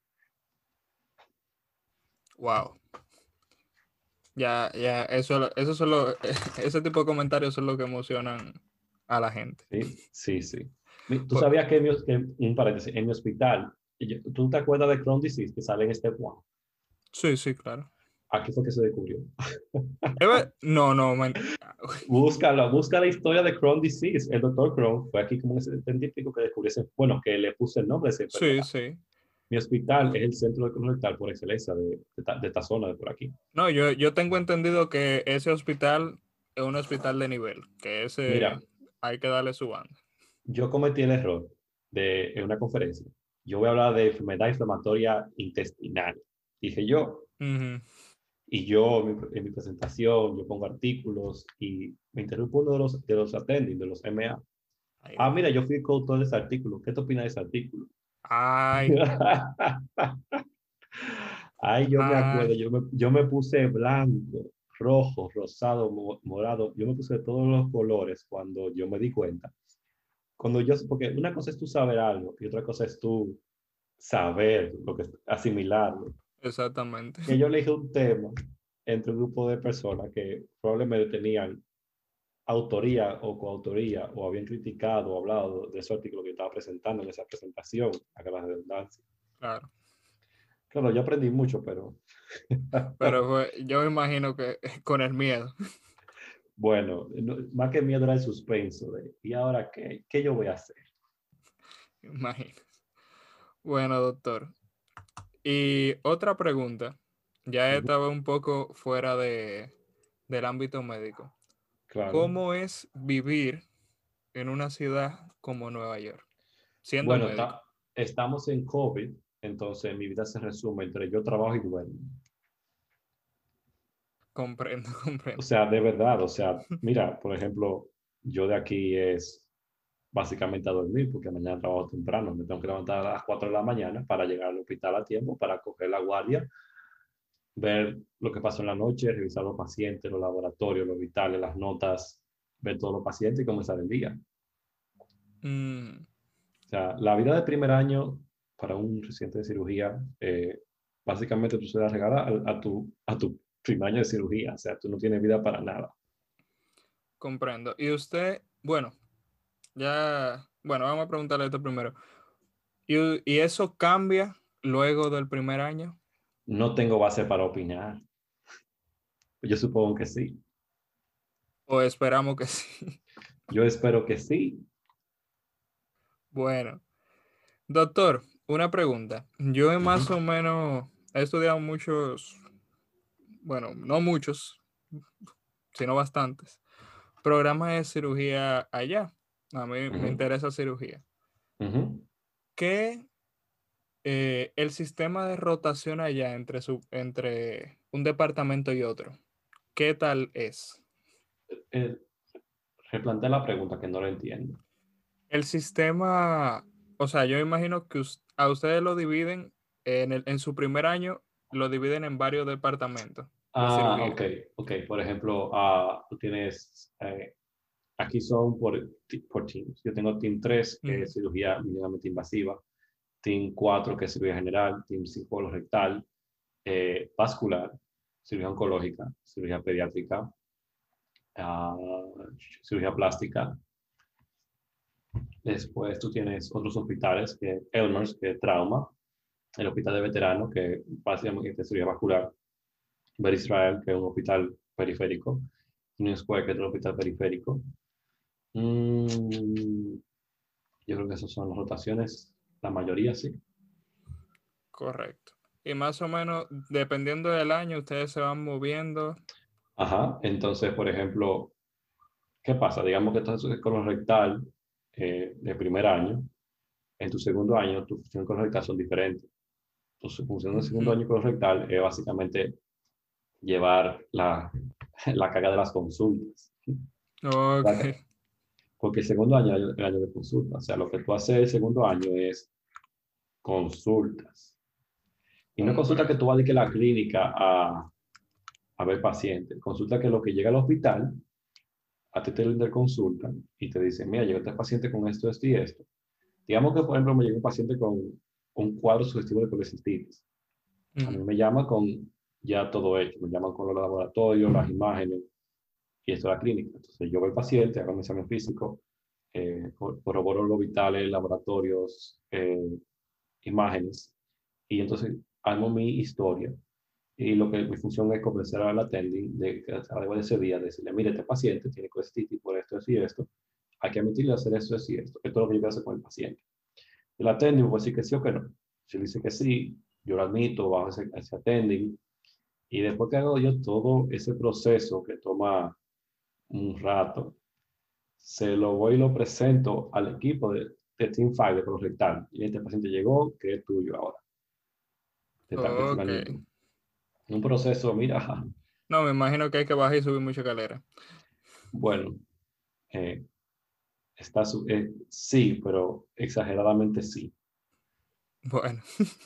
Wow. Ya, ya, eso, eso son lo- ese tipo de comentarios son lo que emocionan a la gente. Sí, sí, sí. Mi- Tú Pues, sabías que, en mi, que un paréntesis, en mi hospital, yo- ¿tú te acuerdas de Crohn's disease que sale en Step uno? sí, sí, claro. Aquí fue que se descubrió. Eh, ve- No, no, man- Búscala, busca la historia de Crohn's disease. El doctor Crohn fue aquí como un científico que descubrió ese, bueno, que le puso el nombre a esa Sí, enfermedad. sí. Mi hospital es el centro de colorectal por excelencia de, de, esta, de esta zona de por aquí. No, yo, yo tengo entendido que ese hospital es un hospital de nivel, que ese Mira, hay que darle su banda. yo cometí el error de, en una conferencia. yo voy a hablar de enfermedad inflamatoria intestinal. Dije yo, Ujú. y yo en mi, en mi presentación, yo pongo artículos y me interrumpo uno de los, de los attending, de los M A. Ay, Ah, Dios. mira, yo fui coautor de ese artículo. ¿Qué te opinas de ese artículo? Ay, Ay, yo me acuerdo, ay, yo me, yo me puse blanco, rojo, rosado, mo- morado. Yo me puse de todos los colores cuando yo me di cuenta. Cuando yo, porque una cosa es tú saber algo y otra cosa es tú saber lo que asimilarlo. exactamente. Que yo elegí un tema entre un grupo de personas que probablemente tenían autoría o coautoría o habían criticado o hablado de ese artículo que yo estaba presentando en esa presentación, a la redundancia. Claro. Claro, yo aprendí mucho, pero Pero fue- yo me imagino que con el miedo. bueno, no, más que miedo era el suspenso de, ¿y ahora qué? ¿Qué yo voy a hacer? Imagino. Bueno, doctor. Y otra pregunta. Ya Uh -huh, estaba un poco fuera de, del ámbito médico. claro. ¿Cómo es vivir en una ciudad como Nueva York, siendo Bueno, médico? ta, estamos en COVID, entonces mi vida se resume entre yo trabajo y duermo. Comprendo, O comprendo. sea, de verdad, o sea, mira, por ejemplo, yo de aquí es básicamente a dormir, porque mañana trabajo temprano, me tengo que levantar a las cuatro de la mañana para llegar al hospital a tiempo, para coger la guardia, ver lo que pasó en la noche, revisar los pacientes, los laboratorios, los vitales, las notas, ver todos los pacientes y comenzar el día. Mm, O sea, la vida de primer año para un residente de cirugía, eh, básicamente tú se la regalas a, a, tu, a tu primer año de cirugía, o sea, tú no tienes vida para nada. comprendo. Y usted, bueno, ya, bueno, vamos a preguntarle esto primero. ¿Y, y eso cambia luego del primer año? No tengo base para opinar. Yo supongo que sí. ¿O esperamos que sí? Yo espero que sí. Bueno, doctor, una pregunta. Yo he Uh -huh. más o menos he estudiado muchos, bueno, no muchos, sino bastantes, programas de cirugía allá. A mí Uh me -huh. interesa cirugía. Uh -huh. ¿Qué eh, el sistema de rotación allá entre, su, entre un departamento y otro? ¿Qué tal es? Eh, replantea la pregunta que no lo entiendo. El sistema, o sea, yo imagino que us- a ustedes lo dividen en, el, en su primer año, lo dividen en varios departamentos de Ah, cirugía. ok, ok. Por ejemplo, uh, tú tienes, eh, aquí son por, por teams. Yo tengo team tres, que Ujú. es cirugía mínimamente invasiva, team cuatro, que es cirugía general, team cinco, rectal, eh, vascular, cirugía oncológica, cirugía pediátrica, uh, cirugía plástica. Después tú tienes otros hospitales, que Elmers, que es trauma, el hospital de veteranos, que básicamente es cirugía vascular, Ver Israel, que es un hospital periférico, Union Square, que es otro hospital periférico. Mm, yo creo que esas son las rotaciones, la mayoría sí. Correcto. Y más o menos, dependiendo del año, ustedes se van moviendo. Ajá, entonces, por ejemplo, ¿qué pasa? Digamos que estás colorectal eh, de primer año, en tu segundo año tu función colorectal son diferentes. Tu función del segundo Ujú. año colorectal es básicamente llevar la, la carga de las consultas. Ok. Porque el segundo año es el año de consulta. O sea, lo que tú haces el segundo año es consultas. Y no consulta que Comprendo. tú vas a la clínica a, a ver pacientes. Consulta que lo que llega al hospital, a ti te consultan y te dicen, mira, llegó este paciente con esto, esto y esto. Digamos que, por ejemplo, me llega un paciente con un cuadro sugestivo de colecistitis. A mí Ujú. me llama con ya todo hecho. Me llaman con los laboratorios, las imágenes y esto es la clínica. Entonces yo voy al paciente, hago un examen físico, eh, corroboro los vitales, laboratorios, eh, imágenes, y entonces armo mi historia. Y lo que mi función es convencer al attending de que a través de ese día, decirle, mire, este paciente tiene colestitis por esto, esto y esto, hay que admitirle hacer esto, esto y esto. Esto es lo que yo voy a hacer con el paciente. El attending puede decir que sí o que no. Si él dice que sí, yo lo admito, bajo ese, ese attending, y después que hago yo todo ese proceso que toma un rato, se lo voy y lo presento al equipo de, de Team cinco de colorectal. Y este paciente llegó, que es tuyo ahora. De tal de Ok. fulanito. Un proceso, mira, No, me imagino que hay que bajar y subir mucha escalera. bueno, eh, está su- eh, sí, pero exageradamente sí. Bueno.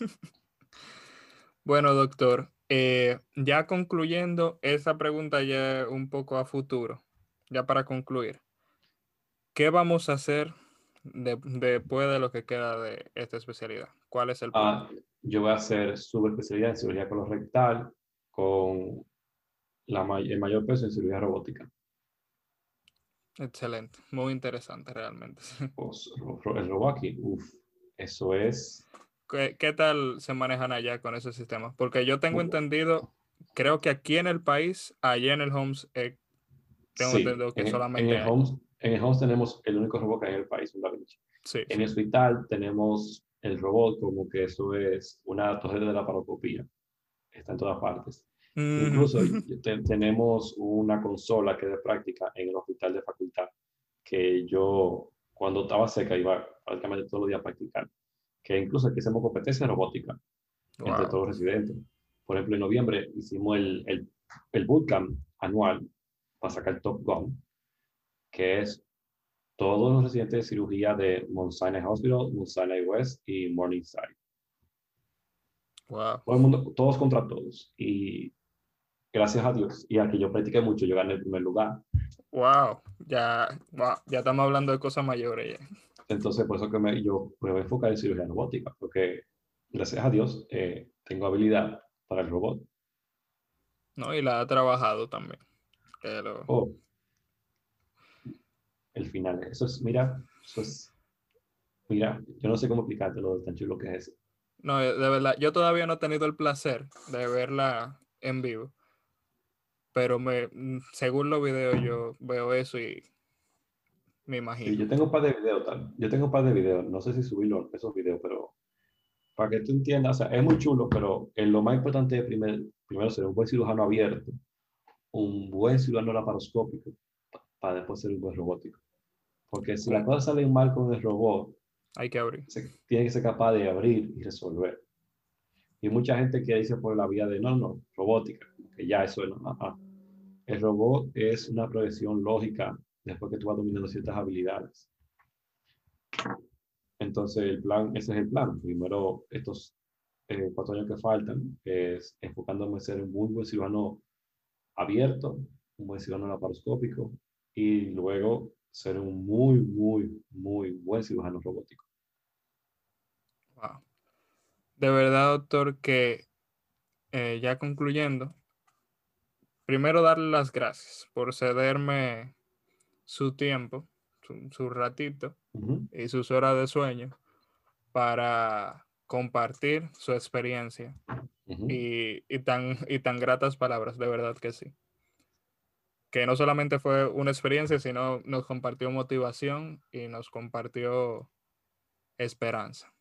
Bueno, doctor, eh, ya concluyendo esa pregunta ya un poco a futuro, ya para concluir, ¿qué vamos a hacer de- después de lo que queda de esta especialidad? ¿Cuál es el plan? Ah, yo voy a hacer subespecialidad en cirugía colorectal con la may- el mayor peso en cirugía robótica. Excelente, muy interesante realmente. Pues, ro- ro- el robot aquí, uff, eso es. ¿Qué, qué tal se manejan allá con ese sistema? Porque yo tengo uh, entendido, creo que aquí en el país, allá en el Homs, eh, tengo sí, entendido que en, en solamente el hay. Homes, en el Homes tenemos el único robot que hay en el país, un Da Vinci. Sí, En sí. el hospital tenemos el robot como que eso es una torre de la paroscopía. Está en todas partes. Mm, Incluso te- tenemos una consola que es de práctica en el hospital de facultad, que yo cuando estaba cerca iba prácticamente todos los días a practicar, que incluso aquí hacemos competencia robótica entre wow, todos los residentes. Por ejemplo, en noviembre hicimos el, el, el bootcamp anual para sacar Top Gun, que es todos los residentes de cirugía de Mount Sinai Hospital, Mount Sinai West y Morningside. wow. Todo el mundo, todos contra todos. Y gracias a Dios, y aquí yo practiqué mucho, yo gané el primer lugar. Wow, ya, wow, ya estamos hablando de cosas mayores ya. Entonces, por eso que me, yo me voy a enfocar en cirugía robótica, porque gracias a Dios eh, tengo habilidad para el robot. ¿No? Y la ha trabajado también. que lo- Oh, el final, eso es, mira, eso es, mira, yo no sé cómo explicarte lo tan chulo que es eso. No, de verdad, yo todavía no he tenido el placer de verla en vivo, pero me, mm, según los videos yo veo eso y me Sí, imagino. yo tengo un par de videos, tal, yo tengo un par de videos, no sé si subirlo, esos videos, pero para que tú entiendas, o sea, es muy chulo, pero en lo más importante es primer, primero ser un buen cirujano abierto, un buen cirujano laparoscópico, para después ser un buen robótico. Porque si las Con- cosas salen mal con el robot, hay que abrir. se, tiene que ser capaz de abrir y resolver. Y mucha gente que dice por la vía de no, no, robótica, que ya eso es, no, ajá. El robot es una progresión lógica después que tú vas dominando ciertas habilidades. Entonces, el plan, ese es el plan. Primero, estos eh, cuatro años que faltan, es enfocándome en ser un muy buen cirujano abierto, un buen cirujano laparoscópico y luego ser un muy, muy, muy buen cirujano robótico. Wow. De verdad, doctor, que eh, ya concluyendo, primero darle las gracias por cederme su tiempo, su, su ratito Uh -huh, y sus horas de sueño para compartir su experiencia uh -huh. y, y tan, y tan gratas palabras, de verdad que sí. Que no solamente fue una experiencia, sino nos compartió motivación y nos compartió esperanza.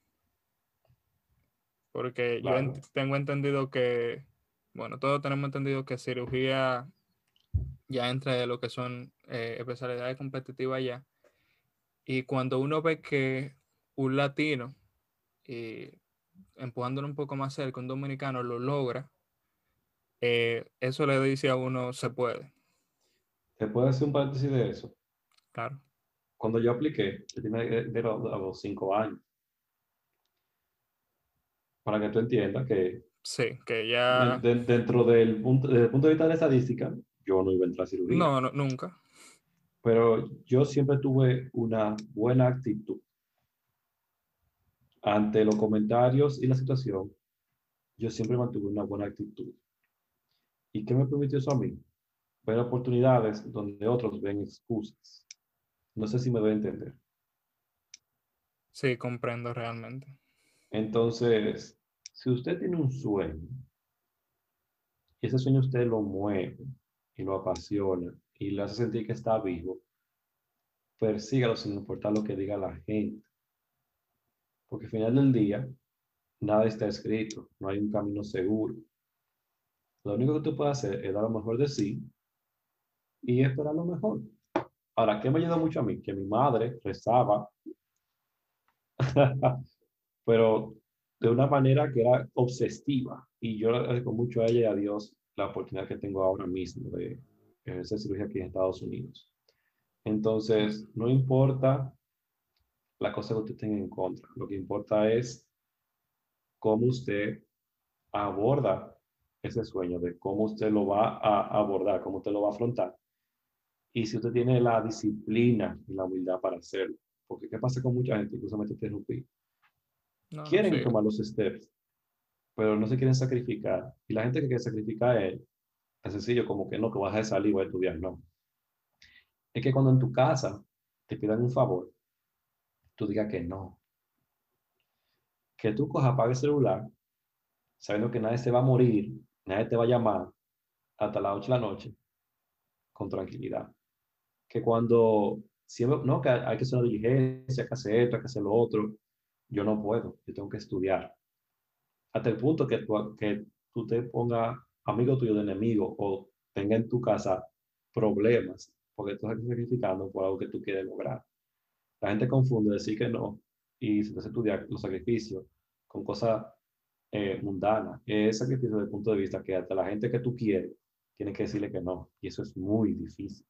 Porque yo ent Claro. tengo entendido que, bueno, todos tenemos entendido que cirugía ya entra de lo que son eh, especialidades competitivas ya. Y cuando uno ve que un latino, y empujándolo un poco más cerca, un dominicano lo logra, eh, eso le dice a uno, se puede, ¿Te puedo hacer un paréntesis de eso? claro. Cuando yo apliqué, yo tenía de, de los, a los cinco años, para que tú entiendas que Sí, que de, ya, de, dentro del punto, desde el punto de vista de la estadística, yo no iba a entrar a cirugía, no, no nunca. pero yo siempre tuve una buena actitud ante los comentarios y la situación. Yo siempre mantuve una buena actitud. ¿Y qué me permitió eso a mí? Ver oportunidades donde otros ven excusas. No sé si me doy a entender. Sí, comprendo realmente. Entonces, si usted tiene un sueño y ese sueño usted lo mueve y lo apasiona y le hace sentir que está vivo, persígalo sin importar lo que diga la gente. Porque al final del día, nada está escrito, no hay un camino seguro. Lo único que tú puedes hacer es dar lo mejor de sí y esperar lo mejor. Ahora, ¿qué me ayudó mucho a mí? Que mi madre rezaba pero de una manera que era obsesiva. Y yo le agradezco mucho a ella y a Dios la oportunidad que tengo ahora mismo de ejercer cirugía aquí en Estados Unidos. Entonces, Mm, no importa la cosa que usted tenga en contra, lo que importa es cómo usted aborda ese sueño, de cómo usted lo va a abordar, cómo usted lo va a afrontar. Y si usted tiene la disciplina y la humildad para hacerlo. Porque ¿qué pasa con mucha gente? Incluso me interrumpí. No, no, Quieren sí. tomar los steps, pero no se quieren sacrificar. Y la gente que quiere sacrificar es tan sencillo como que no, que vas a salir y voy a estudiar. No. Es que cuando en tu casa te pidan un favor, tú digas que no. Que tú cojas, apague el celular, sabiendo que nadie se va a morir, nadie te va a llamar hasta las ocho de la noche, con tranquilidad. Que cuando, siempre, no, que hay que hacer una diligencia, hay que hacer esto, hay que hacer lo otro, yo no puedo, yo tengo que estudiar. Hasta el punto que tú, que tú te pongas amigo tuyo de enemigo o tenga en tu casa problemas porque tú estás sacrificando por algo que tú quieres lograr. La gente confunde decir que no y se te hace estudiar los sacrificios con cosas eh, mundanas. Es sacrificio desde el punto de vista que hasta la gente que tú quieres tiene que decirle que no. Y eso es muy difícil,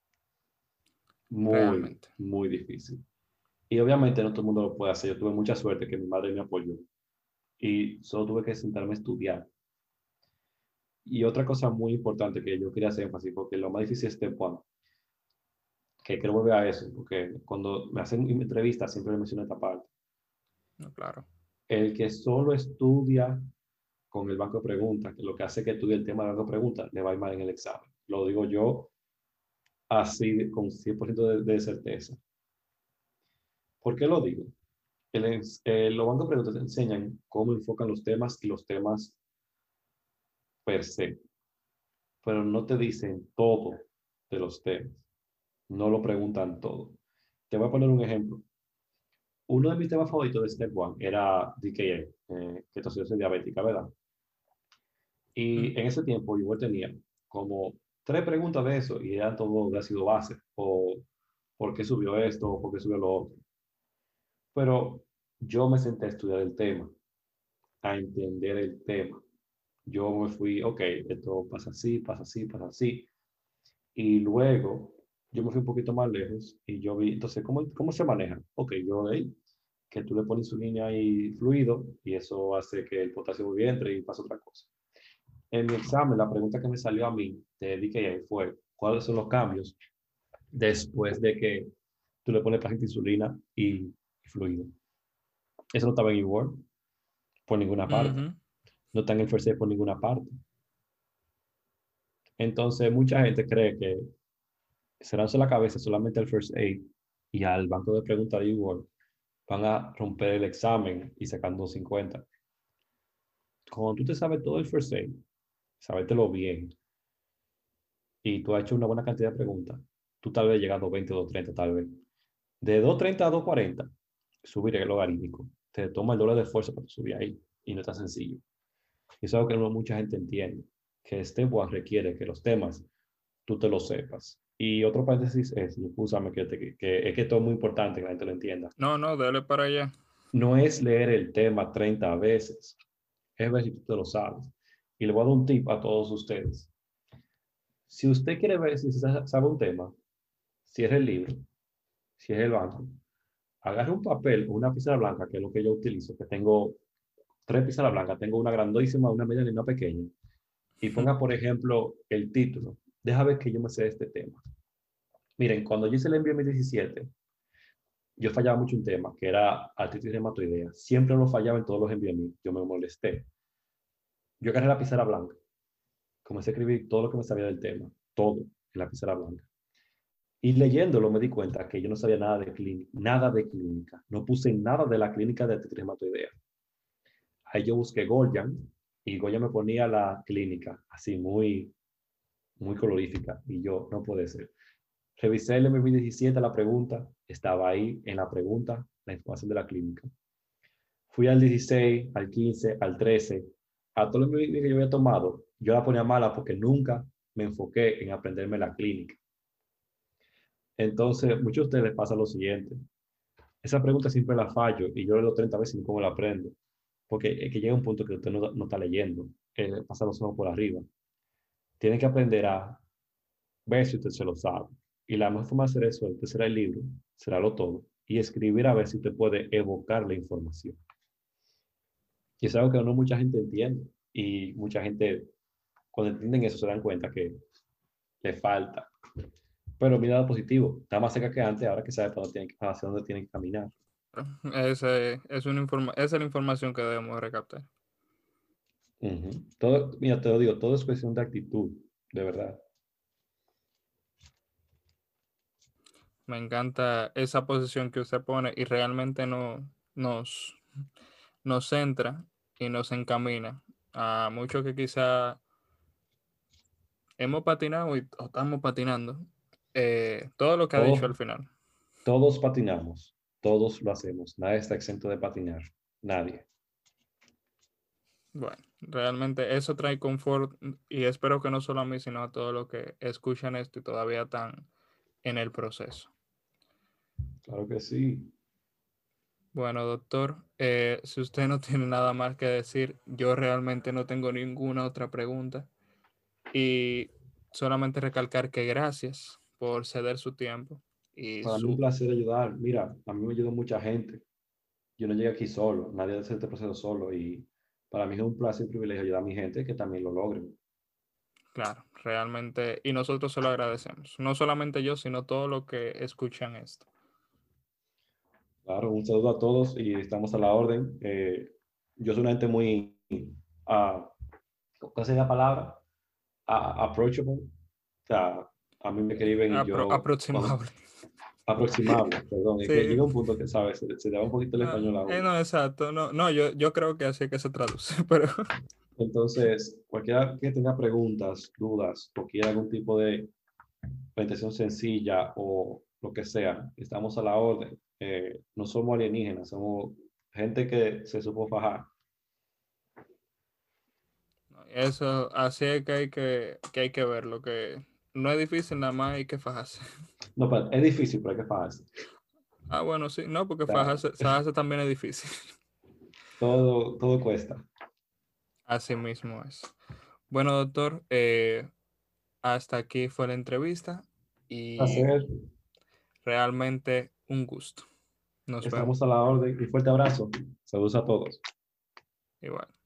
muy, Realmente. muy difícil. Y obviamente no todo el mundo lo puede hacer. Yo tuve mucha suerte que mi madre me apoyó y solo tuve que sentarme a estudiar. Y otra cosa muy importante que yo quería hacer énfasis, porque lo más difícil es step one, que quiero volver a eso, porque cuando me hacen entrevistas siempre me menciono esta parte. No, claro. El que solo estudia con el banco de preguntas, que lo que hace que estudie el tema del banco de preguntas, le va a ir mal en el examen. Lo digo yo así, con cien por ciento de, de certeza. ¿Por qué lo digo? El, eh, los bancos de preguntas te enseñan cómo enfocan los temas y los temas per se, pero no te dicen todo de los temas. No lo preguntan todo. Te voy a poner un ejemplo. Uno de mis temas favoritos de Step One era D K A, eh, ketoacidosis diabética, ¿verdad? Mm, Y en ese tiempo yo tenía como tres preguntas de eso y eran todo de ácido base, o por qué subió esto, o por qué subió lo otro. Pero yo me senté a estudiar el tema, a entender el tema. Yo me fui, ok, esto pasa así, pasa así, pasa así. Y luego yo me fui un poquito más lejos y yo vi, entonces, ¿cómo, cómo se maneja? Ok, yo leí que tú le pones insulina y fluido y eso hace que el potasio muy bien entre y pasa otra cosa. En mi examen, la pregunta que me salió a mí de D K A fue, ¿cuáles son los cambios después de que tú le pones paciente insulina y, y fluido? Eso no estaba en eWord por ninguna parte. ujú. No está en el First Aid por ninguna parte. Entonces, mucha gente cree que cerrarse la cabeza solamente al First Aid y al banco de preguntas de eWord van a romper el examen y sacando cincuenta. Cuando tú te sabes todo el First Aid, sabértelo bien, y tú has hecho una buena cantidad de preguntas, tú tal vez llegas a doscientos veinte o doscientos treinta tal vez. De doscientos treinta a doscientos cuarenta, subir el logarítmico. Te toma el doble de esfuerzo para subir ahí y no es tan sencillo. Y eso es algo que no mucha gente entiende, que Step One requiere que los temas tú te los sepas. Y otro paréntesis es, y escúchame que, te, que es que esto es muy importante que la gente lo entienda. No, no, dale para allá. No es leer el tema treinta veces, es ver si tú te lo sabes. Y le voy a dar un tip a todos ustedes. Si usted quiere ver si se sabe un tema, cierre el libro, cierre el banco, agarre un papel o una pizarra blanca, que es lo que yo utilizo, que tengo tres pizarras blancas, tengo una grandísima, una mediana y una pequeña, y ponga, por ejemplo, el título. Deja ver que yo me sé de este tema. Miren, cuando yo hice el envío en dos mil diecisiete, yo fallaba mucho un tema, que era artritis reumatoidea. Siempre lo fallaba en todos los envíos míos. Yo me molesté. Yo agarré la pizarra blanca, comencé a escribir todo lo que me sabía del tema, todo en la pizarra blanca. Y leyéndolo me di cuenta que yo no sabía nada de clínica, nada de clínica. No puse nada de la clínica de artritis reumatoidea. Ahí yo busqué Goyan y Goyan me ponía la clínica, así muy, muy colorífica. Y yo, no puede ser. Revisé el M V diecisiete, la pregunta, estaba ahí en la pregunta la información de la clínica. Fui al dieciséis, al quince, al trece, a todo lo que yo había tomado, yo la ponía mala porque nunca me enfoqué en aprenderme la clínica. Entonces, muchos de ustedes les pasa lo siguiente. esa pregunta siempre la fallo y yo leo treinta veces y cómo la aprendo. Porque es que llega un punto que usted no, no está leyendo, eh, pasa los ojos por arriba. Tiene que aprender a ver si usted se lo sabe. Y la mejor forma de hacer eso es será el libro, será lo todo, y escribir a ver si usted puede evocar la información. Y es algo que no mucha gente entiende. Y mucha gente, cuando entienden eso, se dan cuenta que le falta. Pero mira lo positivo, está más cerca que antes, ahora que sabe para dónde tiene que, hacia dónde tiene que caminar. Ese, es una informa esa es la información que debemos recaptar. Ujú. Todo, mira, te lo digo, todo es cuestión de actitud, de verdad. Me encanta esa posición que usted pone y realmente no, nos, nos centra y nos encamina a muchos que quizá hemos patinado y, o estamos patinando. Eh, todo lo que ha dicho al Todos, final. todos patinamos, todos lo hacemos, nadie está exento de patinar, nadie. Bueno, realmente eso trae confort y espero que no solo a mí, sino a todos los que escuchan esto y todavía están en el proceso. Claro que sí. Bueno, doctor, eh, si usted no tiene nada más que decir, yo realmente no tengo ninguna otra pregunta y solamente recalcar que gracias por ceder su tiempo y Para mí un su, placer ayudar. Mira, a mí me ayudó mucha gente. Yo no llegué aquí solo, nadie hace este proceso solo y para mí es un placer y privilegio ayudar a mi gente que también lo logren. claro, realmente, y nosotros se lo agradecemos. No solamente yo, sino todos los que escuchan esto. Claro, un saludo a todos y estamos a la orden. Eh, yo soy una gente muy, ah, ¿cuál es la palabra? Ah, approachable. O sea, a mí me escriben y Apro yo, cuando, aproximable. aproximable, perdón, es que Sí, llega un punto que, ¿sabes? Se, se le va un poquito el no, español a eh, uno. no, exacto. No, no, yo, yo creo que así es que se traduce, pero Entonces, cualquiera que tenga preguntas, dudas o quiera algún tipo de presentación sencilla o lo que sea, estamos a la orden. Eh, no somos alienígenas, somos gente que se supo fajar. eso, así es que hay que, que hay que verlo, que no es difícil, nada más hay que fajarse. No, pero es difícil, pero hay que fajarse. Ah, bueno, sí, no, porque O sea, fajarse, fajarse también es difícil. todo, todo cuesta. Así mismo es. Bueno, doctor, eh, hasta aquí fue la entrevista y Hacer, realmente un gusto. Nos vemos. estamos a la orden. Un fuerte abrazo. Saludos a todos. Igual.